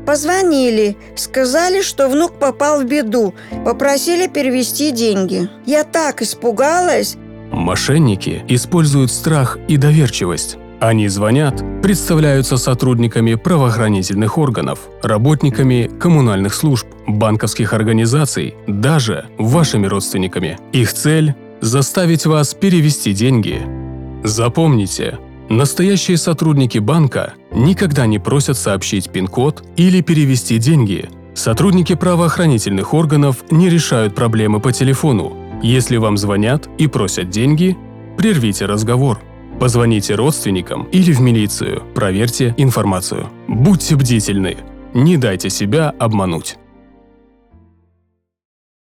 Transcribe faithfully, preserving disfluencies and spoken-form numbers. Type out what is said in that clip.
Позвонили, сказали, что внук попал в беду, попросили перевести деньги. Я так испугалась. Мошенники используют страх и доверчивость. Они звонят, представляются сотрудниками правоохранительных органов, работниками коммунальных служб, банковских организаций, даже вашими родственниками. Их цель – заставить вас перевести деньги. Запомните, настоящие сотрудники банка никогда не просят сообщить пин-код или перевести деньги. Сотрудники правоохранительных органов не решают проблемы по телефону. Если вам звонят и просят деньги, прервите разговор. Позвоните родственникам или в милицию, проверьте информацию. Будьте бдительны, не дайте себя обмануть.